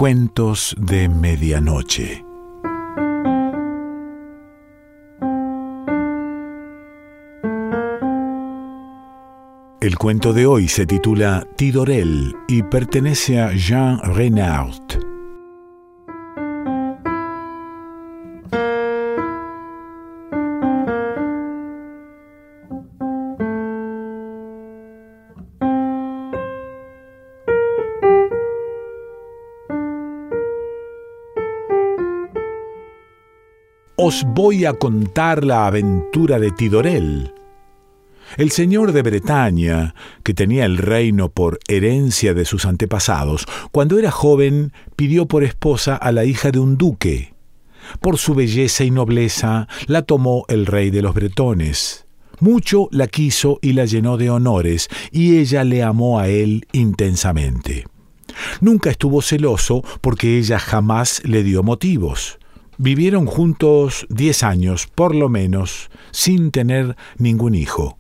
Cuentos de Medianoche. El cuento de hoy se titula Tidorel y pertenece a Jean Renard. Os voy a contar la aventura de Tidorel. El señor de Bretaña, que tenía el reino por herencia de sus antepasados, cuando era joven pidió por esposa a la hija de un duque. Por su belleza y nobleza la tomó el rey de los bretones. Mucho la quiso y la llenó de honores, y ella le amó a él intensamente. Nunca estuvo celoso porque ella jamás le dio motivos. Vivieron juntos 10 años, por lo menos, sin tener ningún hijo.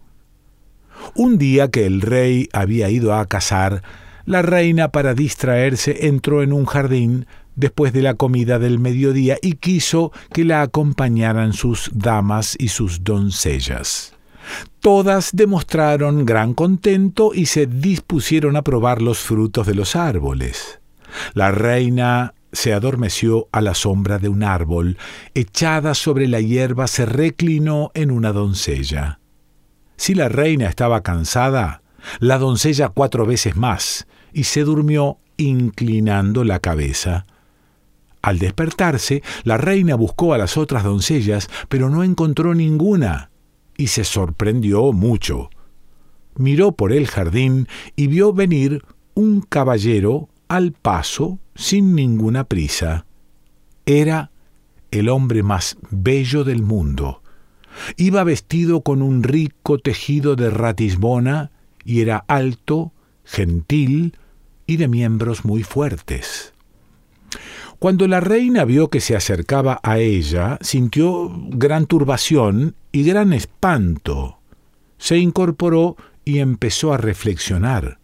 Un día que el rey había ido a cazar, la reina, para distraerse, entró en un jardín después de la comida del mediodía y quiso que la acompañaran sus damas y sus doncellas. Todas demostraron gran contento y se dispusieron a probar los frutos de los árboles. La reina se adormeció a la sombra de un árbol, echada sobre la hierba se reclinó en una doncella. Si la reina estaba cansada, la doncella 4 veces más, y se durmió inclinando la cabeza. Al despertarse, la reina buscó a las otras doncellas, pero no encontró ninguna, y se sorprendió mucho. Miró por el jardín y vio venir un caballero al paso, sin ninguna prisa. Era el hombre más bello del mundo. Iba vestido con un rico tejido de ratisbona y era alto, gentil y de miembros muy fuertes. Cuando la reina vio que se acercaba a ella, sintió gran turbación y gran espanto. Se incorporó y empezó a reflexionar.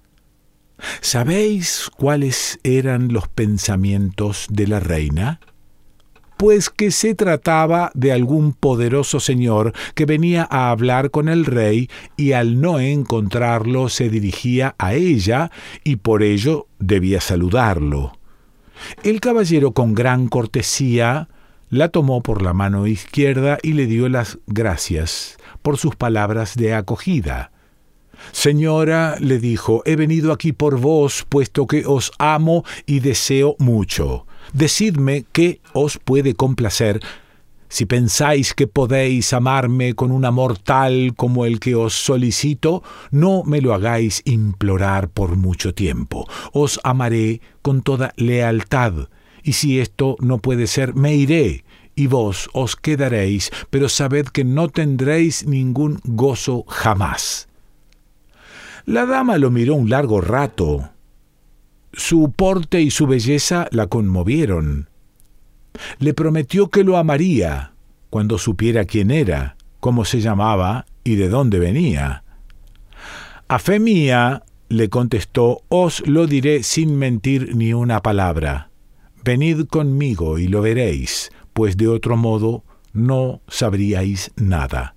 ¿Sabéis cuáles eran los pensamientos de la reina? Pues que se trataba de algún poderoso señor que venía a hablar con el rey y al no encontrarlo se dirigía a ella y por ello debía saludarlo. El caballero, con gran cortesía, la tomó por la mano izquierda y le dio las gracias por sus palabras de acogida. «Señora», le dijo, «he venido aquí por vos, puesto que os amo y deseo mucho. Decidme qué os puede complacer. Si pensáis que podéis amarme con un amor tal como el que os solicito, no me lo hagáis implorar por mucho tiempo. Os amaré con toda lealtad, y si esto no puede ser, me iré, y vos os quedaréis, pero sabed que no tendréis ningún gozo jamás». La dama lo miró un largo rato. Su porte y su belleza la conmovieron. Le prometió que lo amaría cuando supiera quién era, cómo se llamaba y de dónde venía. «A fe mía», le contestó, «os lo diré sin mentir ni una palabra. Venid conmigo y lo veréis, pues de otro modo no sabríais nada».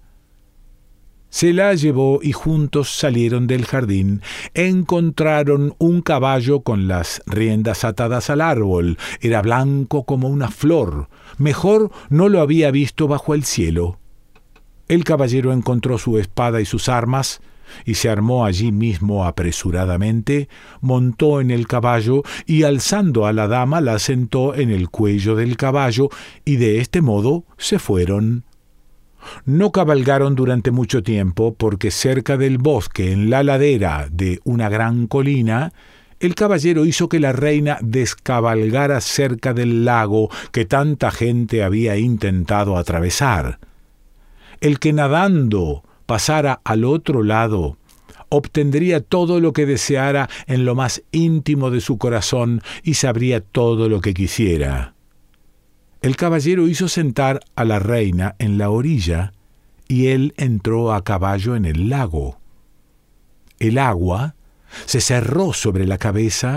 Se la llevó y juntos salieron del jardín. Encontraron un caballo con las riendas atadas al árbol. Era blanco como una flor. Mejor no lo había visto bajo el cielo. El caballero encontró su espada y sus armas y se armó allí mismo apresuradamente, montó en el caballo y alzando a la dama la sentó en el cuello del caballo y de este modo se fueron. No cabalgaron durante mucho tiempo porque cerca del bosque, en la ladera de una gran colina, el caballero hizo que la reina descabalgara cerca del lago que tanta gente había intentado atravesar. El que nadando pasara al otro lado obtendría todo lo que deseara en lo más íntimo de su corazón y sabría todo lo que quisiera. El caballero hizo sentar a la reina en la orilla y él entró a caballo en el lago. El agua se cerró sobre la cabeza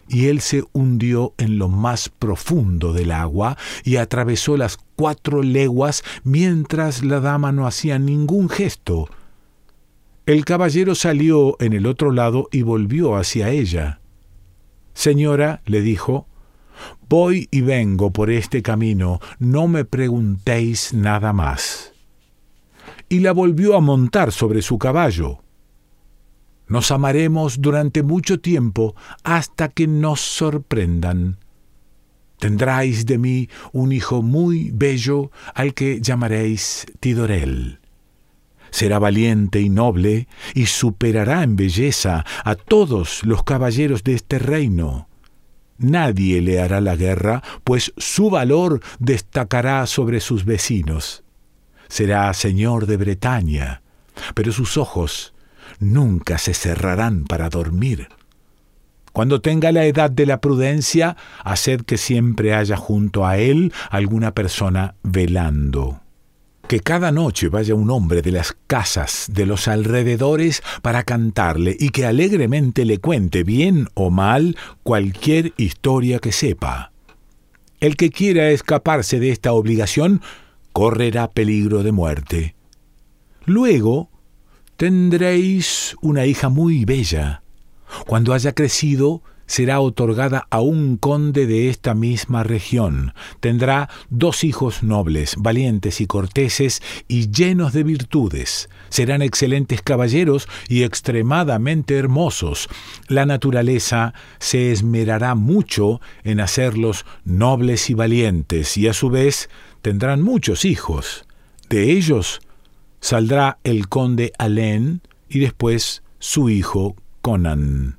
y él se hundió en lo más profundo del agua y atravesó las 4 leguas mientras la dama no hacía ningún gesto. El caballero salió en el otro lado y volvió hacia ella. «Señora», le dijo, «voy y vengo por este camino, no me preguntéis nada más». Y la volvió a montar sobre su caballo. «Nos amaremos durante mucho tiempo hasta que nos sorprendan. Tendráis de mí un hijo muy bello al que llamaréis Tidorel. Será valiente y noble y superará en belleza a todos los caballeros de este reino. Nadie le hará la guerra, pues su valor destacará sobre sus vecinos. Será señor de Bretaña, pero sus ojos nunca se cerrarán para dormir. Cuando tenga la edad de la prudencia, haced que siempre haya junto a él alguna persona velando. Que cada noche vaya un hombre de las casas de los alrededores para cantarle y que alegremente le cuente, bien o mal, cualquier historia que sepa. El que quiera escaparse de esta obligación correrá peligro de muerte. Luego tendréis una hija muy bella. Cuando haya crecido, será otorgada a un conde de esta misma región. Tendrá 2 hijos nobles, valientes y corteses y llenos de virtudes. Serán excelentes caballeros y extremadamente hermosos. La naturaleza se esmerará mucho en hacerlos nobles y valientes, y a su vez tendrán muchos hijos. De ellos saldrá el conde Alén y después su hijo Conan».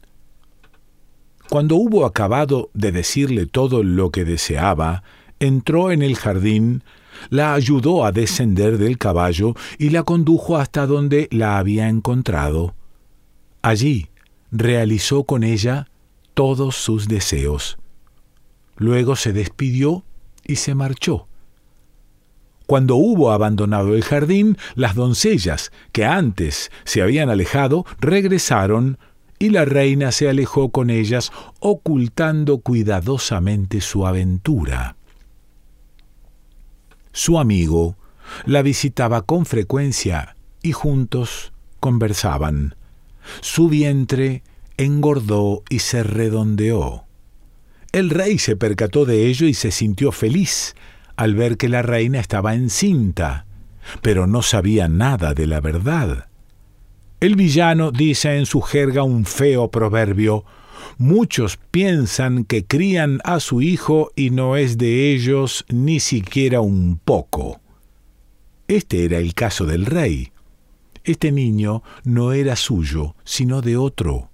Cuando hubo acabado de decirle todo lo que deseaba, entró en el jardín, la ayudó a descender del caballo y la condujo hasta donde la había encontrado. Allí realizó con ella todos sus deseos. Luego se despidió y se marchó. Cuando hubo abandonado el jardín, las doncellas, que antes se habían alejado, regresaron, y la reina se alejó con ellas, ocultando cuidadosamente su aventura. Su amigo la visitaba con frecuencia y juntos conversaban. Su vientre engordó y se redondeó. El rey se percató de ello y se sintió feliz al ver que la reina estaba encinta, pero no sabía nada de la verdad. El villano dice en su jerga un feo proverbio: «Muchos piensan que crían a su hijo y no es de ellos ni siquiera un poco». Este era el caso del rey. Este niño no era suyo, sino de otro.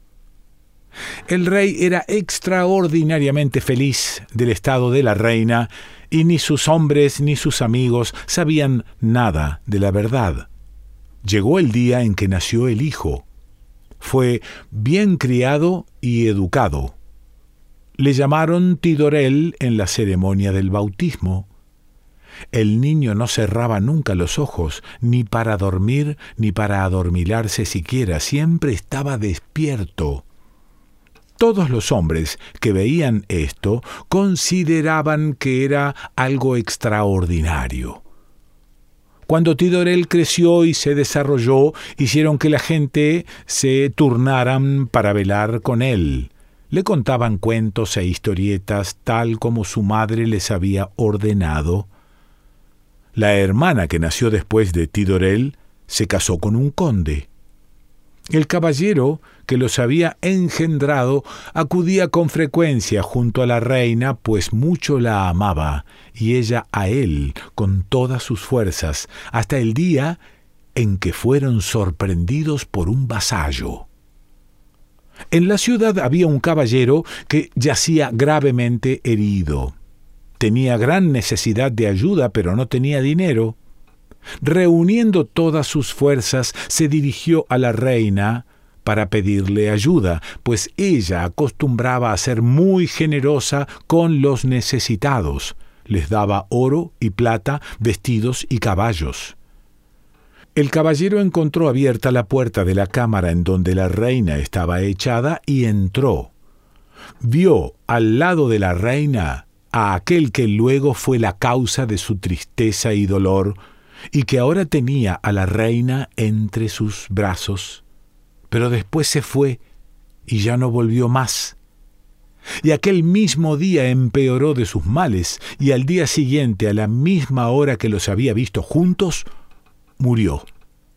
El rey era extraordinariamente feliz del estado de la reina, y ni sus hombres ni sus amigos sabían nada de la verdad. Llegó el día en que nació el hijo. Fue bien criado y educado. Le llamaron Tidorel en la ceremonia del bautismo. El niño no cerraba nunca los ojos, ni para dormir, ni para adormilarse siquiera. Siempre estaba despierto. Todos los hombres que veían esto consideraban que era algo extraordinario. Cuando Tidorel creció y se desarrolló, hicieron que la gente se turnaran para velar con él. Le contaban cuentos e historietas tal como su madre les había ordenado. La hermana que nació después de Tidorel se casó con un conde. El caballero que los había engendrado acudía con frecuencia junto a la reina, pues mucho la amaba, y ella a él con todas sus fuerzas, hasta el día en que fueron sorprendidos por un vasallo. En la ciudad había un caballero que yacía gravemente herido. Tenía gran necesidad de ayuda, pero no tenía dinero. Reuniendo todas sus fuerzas, se dirigió a la reina para pedirle ayuda, pues ella acostumbraba a ser muy generosa con los necesitados. Les daba oro y plata, vestidos y caballos. El caballero encontró abierta la puerta de la cámara en donde la reina estaba echada y entró. vio al lado de la reina a aquel que luego fue la causa de su tristeza y dolor, y que ahora tenía a la reina entre sus brazos, pero después se fue y ya no volvió más. Y aquel mismo día empeoró de sus males, y al día siguiente, a la misma hora que los había visto juntos, murió.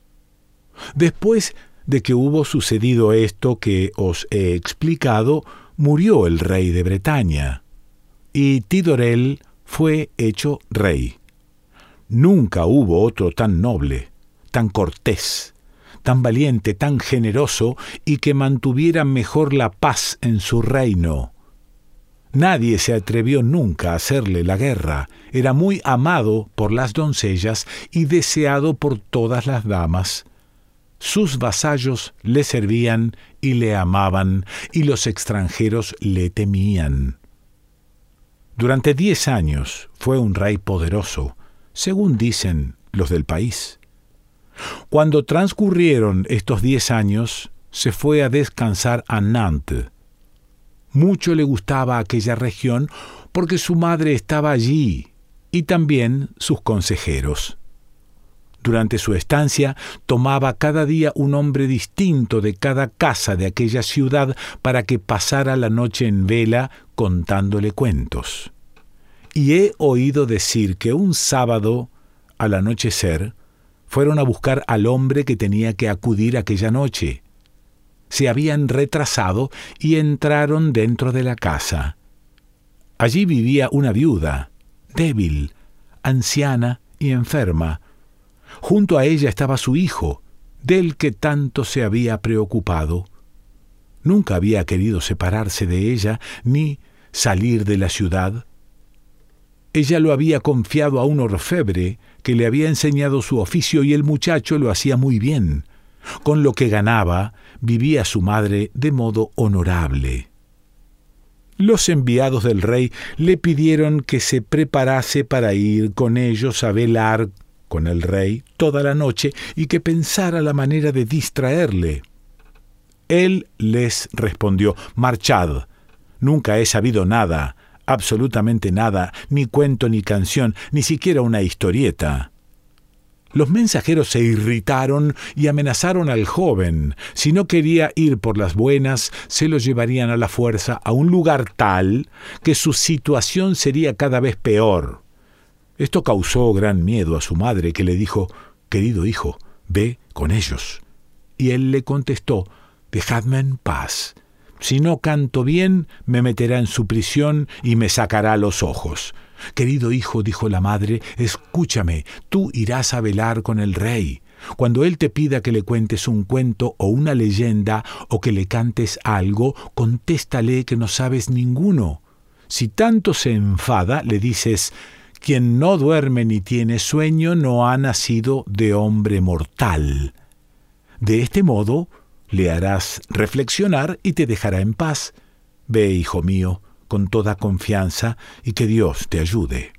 Después de que hubo sucedido esto que os he explicado, murió el rey de Bretaña, y Tidorel fue hecho rey. Nunca hubo otro tan noble, tan cortés, tan valiente, tan generoso, y que mantuviera mejor la paz en su reino. Nadie se atrevió nunca a hacerle la guerra. Era muy amado por las doncellas y deseado por todas las damas. Sus vasallos le servían y le amaban, y los extranjeros le temían. Durante 10 años fue un rey poderoso, según dicen los del país. Cuando transcurrieron estos 10 años, se fue a descansar a Nantes. Mucho le gustaba aquella región porque su madre estaba allí y también sus consejeros. Durante su estancia tomaba cada día un hombre distinto de cada casa de aquella ciudad para que pasara la noche en vela contándole cuentos. Y he oído decir que un sábado, al anochecer, fueron a buscar al hombre que tenía que acudir aquella noche. Se habían retrasado y entraron dentro de la casa. Allí vivía una viuda, débil, anciana y enferma. Junto a ella estaba su hijo, del que tanto se había preocupado. Nunca había querido separarse de ella ni salir de la ciudad. Ella lo había confiado a un orfebre que le había enseñado su oficio y el muchacho lo hacía muy bien. Con lo que ganaba, vivía su madre de modo honorable. Los enviados del rey le pidieron que se preparase para ir con ellos a velar con el rey toda la noche y que pensara la manera de distraerle. Él les respondió: «Marchad, nunca he sabido nada, absolutamente nada, ni cuento ni canción, ni siquiera una historieta». Los mensajeros se irritaron y amenazaron al joven. Si no quería ir por las buenas, se lo llevarían a la fuerza a un lugar tal que su situación sería cada vez peor. Esto causó gran miedo a su madre, que le dijo: «Querido hijo, ve con ellos». Y él le contestó: «Dejadme en paz. Si no canto bien, me meterá en su prisión y me sacará los ojos». «Querido hijo», dijo la madre, «escúchame, tú irás a velar con el rey. Cuando él te pida que le cuentes un cuento o una leyenda o que le cantes algo, contéstale que no sabes ninguno. Si tanto se enfada, le dices: quien no duerme ni tiene sueño no ha nacido de hombre mortal. De este modo le harás reflexionar y te dejará en paz. Ve, hijo mío, con toda confianza, y que Dios te ayude».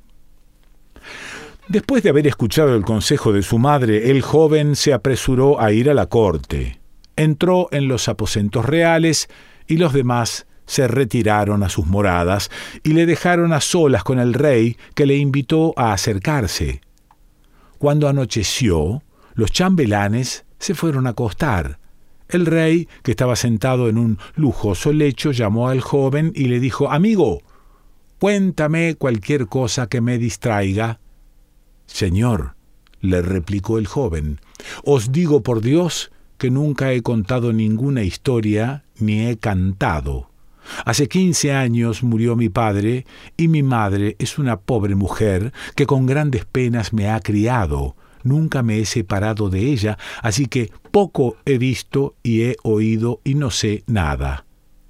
Después de haber escuchado el consejo de su madre, el joven se apresuró a ir a la corte. Entró en los aposentos reales y los demás se retiraron a sus moradas y le dejaron a solas con el rey, que le invitó a acercarse. Cuando anocheció, los chambelanes se fueron a acostar. El rey, que estaba sentado en un lujoso lecho, llamó al joven y le dijo: «Amigo, cuéntame cualquier cosa que me distraiga». «Señor», le replicó el joven, «os digo por Dios que nunca he contado ninguna historia ni he cantado. Hace 15 años murió mi padre y mi madre es una pobre mujer que con grandes penas me ha criado. Nunca me he separado de ella, así que poco he visto y he oído y no sé nada».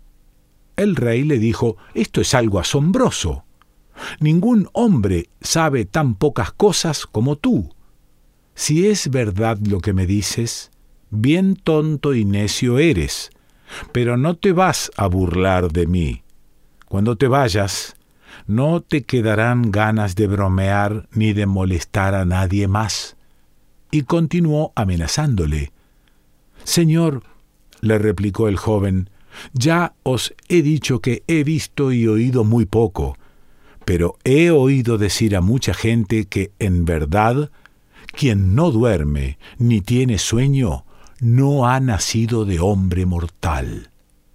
El rey le dijo: «Esto es algo asombroso. Ningún hombre sabe tan pocas cosas como tú. Si es verdad lo que me dices, bien tonto y necio eres, pero no te vas a burlar de mí. Cuando te vayas, no te quedarán ganas de bromear ni de molestar a nadie más». Y continuó amenazándole. «Señor», le replicó el joven, Ya os he dicho que he visto y oído muy poco, pero he oído decir a mucha gente que, en verdad, quien no duerme ni tiene sueño, no ha nacido de hombre mortal.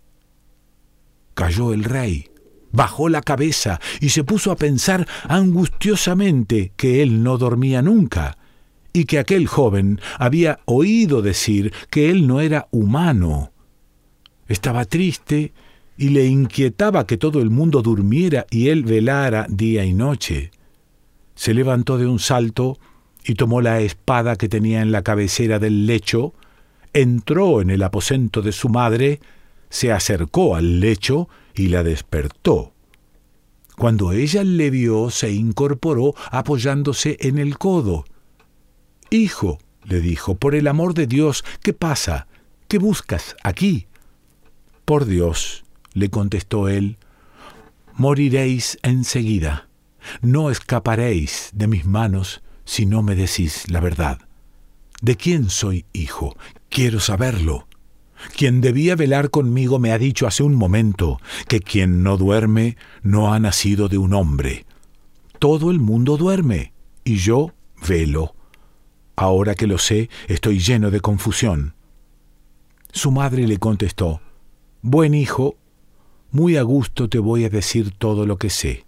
Cayó el rey, bajó la cabeza y se puso a pensar angustiosamente que él no dormía nunca, y que aquel joven había oído decir que él no era humano. Estaba triste y le inquietaba que todo el mundo durmiera y él velara día y noche. Se levantó de un salto y tomó la espada que tenía en la cabecera del lecho, entró en el aposento de su madre, se acercó al lecho y la despertó. Cuando ella le vio, se incorporó apoyándose en el codo. «Hijo», le dijo, «por el amor de Dios, ¿qué pasa? ¿Qué buscas aquí?» «Por Dios», le contestó él, «moriréis enseguida. No escaparéis de mis manos si no me decís la verdad. ¿De quién soy hijo? Quiero saberlo. Quien debía velar conmigo me ha dicho hace un momento que quien no duerme no ha nacido de un hombre. Todo el mundo duerme, y yo velo. Ahora que lo sé, estoy lleno de confusión». Su madre le contestó: «Buen hijo, muy a gusto te voy a decir todo lo que sé.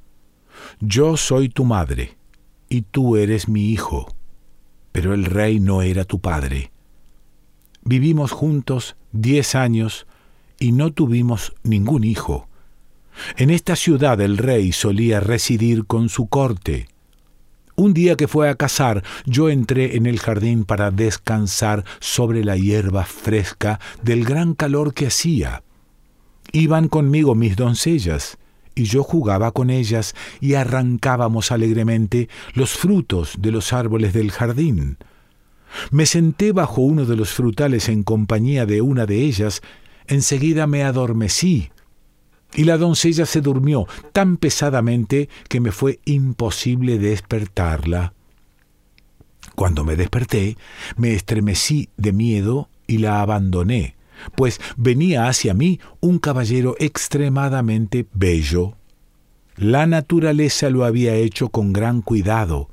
Yo soy tu madre, y tú eres mi hijo, pero el rey no era tu padre. Vivimos juntos 10 años y no tuvimos ningún hijo. En esta ciudad el rey solía residir con su corte. Un día que fue a cazar, yo entré en el jardín para descansar sobre la hierba fresca del gran calor que hacía. Iban conmigo mis doncellas, y yo jugaba con ellas y arrancábamos alegremente los frutos de los árboles del jardín. Me senté bajo uno de los frutales en compañía de una de ellas, enseguida me adormecí, y la doncella se durmió tan pesadamente que me fue imposible despertarla. Cuando me desperté, me estremecí de miedo y la abandoné, pues venía hacia mí un caballero extremadamente bello. La naturaleza lo había hecho con gran cuidado,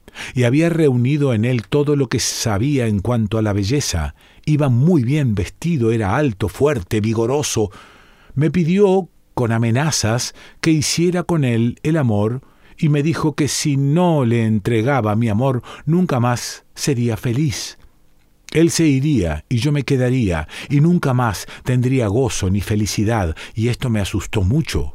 y había reunido en él todo lo que sabía en cuanto a la belleza. Iba muy bien vestido, era alto, fuerte, vigoroso. Me pidió con amenazas que hiciera con él el amor, y me dijo que si no le entregaba mi amor, nunca más sería feliz. Él se iría y yo me quedaría, y nunca más tendría gozo ni felicidad, y esto me asustó mucho.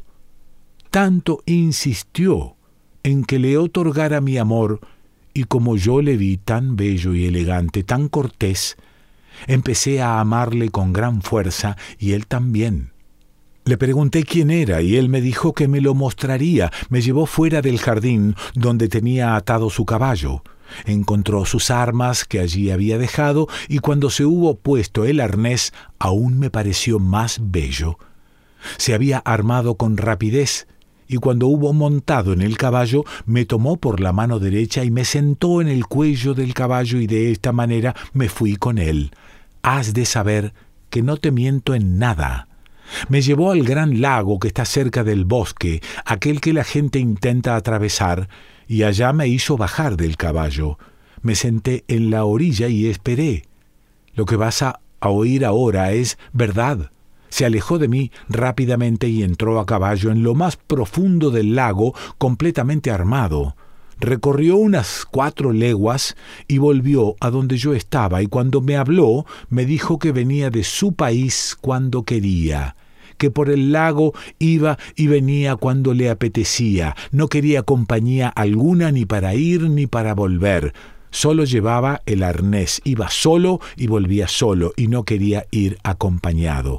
Tanto insistió en que le otorgara mi amor, y como yo le vi tan bello y elegante, tan cortés, empecé a amarle con gran fuerza, y él también. Le pregunté quién era, y él me dijo que me lo mostraría. Me llevó fuera del jardín, donde tenía atado su caballo. Encontró sus armas que allí había dejado, y cuando se hubo puesto el arnés, aún me pareció más bello. Se había armado con rapidez, y cuando hubo montado en el caballo, me tomó por la mano derecha y me sentó en el cuello del caballo, y de esta manera me fui con él. Has de saber que no te miento en nada. Me llevó al gran lago que está cerca del bosque, aquel que la gente intenta atravesar, y allá me hizo bajar del caballo. Me senté en la orilla y esperé. Lo que vas a oír ahora es verdad. Se alejó de mí rápidamente y entró a caballo en lo más profundo del lago, completamente armado. Recorrió unas 4 leguas y volvió a donde yo estaba, y cuando me habló me dijo que venía de su país cuando quería, que por el lago iba y venía cuando le apetecía, no quería compañía alguna ni para ir ni para volver, solo llevaba el arnés, iba solo y volvía solo, y no quería ir acompañado.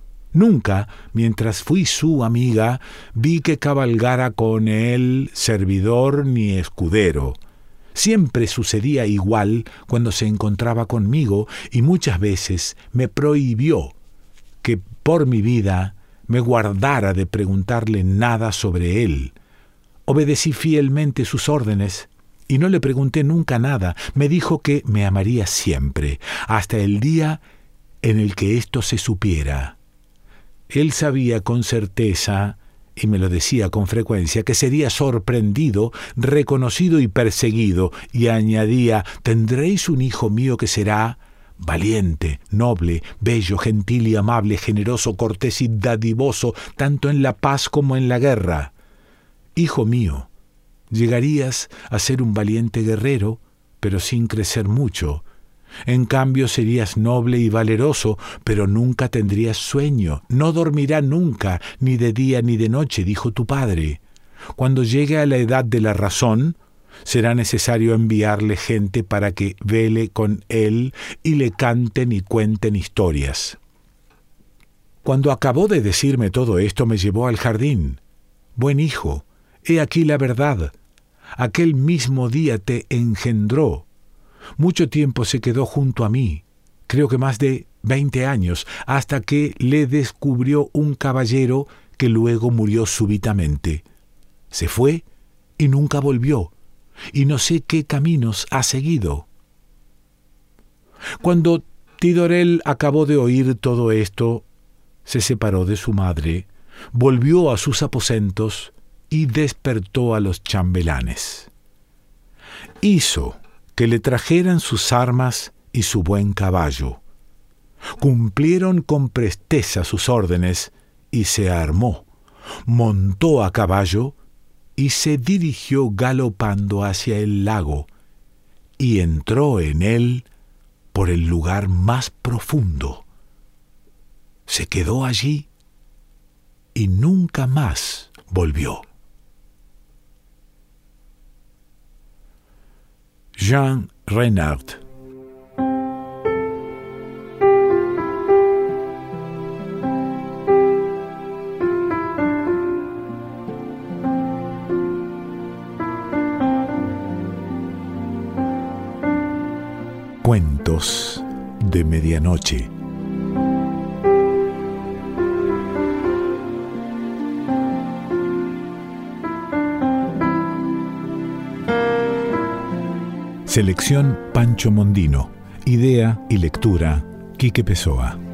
Nunca, mientras fui su amiga, vi que cabalgara con él servidor ni escudero. Siempre sucedía igual cuando se encontraba conmigo, y muchas veces me prohibió que por mi vida me guardara de preguntarle nada sobre él. Obedecí fielmente sus órdenes y no le pregunté nunca nada. Me dijo que me amaría siempre, hasta el día en el que esto se supiera. Él sabía con certeza, y me lo decía con frecuencia, que sería sorprendido, reconocido y perseguido, y añadía: «Tendréis un hijo mío que será valiente, noble, bello, gentil y amable, generoso, cortés y dadivoso, tanto en la paz como en la guerra. Hijo mío, llegarías a ser un valiente guerrero, pero sin crecer mucho. En cambio serías noble y valeroso, pero nunca tendrías sueño. No dormirá nunca, ni de día ni de noche, dijo tu padre. Cuando llegue a la edad de la razón, será necesario enviarle gente para que vele con él y le canten y cuenten historias». Cuando acabó de decirme todo esto, me llevó al jardín. «Buen hijo, he aquí la verdad. Aquel mismo día te engendró. Mucho tiempo se quedó junto a mí, creo que más de 20 años, hasta que le descubrió un caballero que luego murió súbitamente. Se fue y nunca volvió, y no sé qué caminos ha seguido». Cuando Tidorel acabó de oír todo esto, se separó de su madre, volvió a sus aposentos y despertó a los chambelanes. Hizo que le trajeran sus armas y su buen caballo. Cumplieron con presteza sus órdenes y se armó, montó a caballo y se dirigió galopando hacia el lago, y entró en él por el lugar más profundo. Se quedó allí y nunca más volvió. Jean Renard. Cuentos de medianoche. Selección Pancho Mondino. Idea y lectura Quique Pessoa.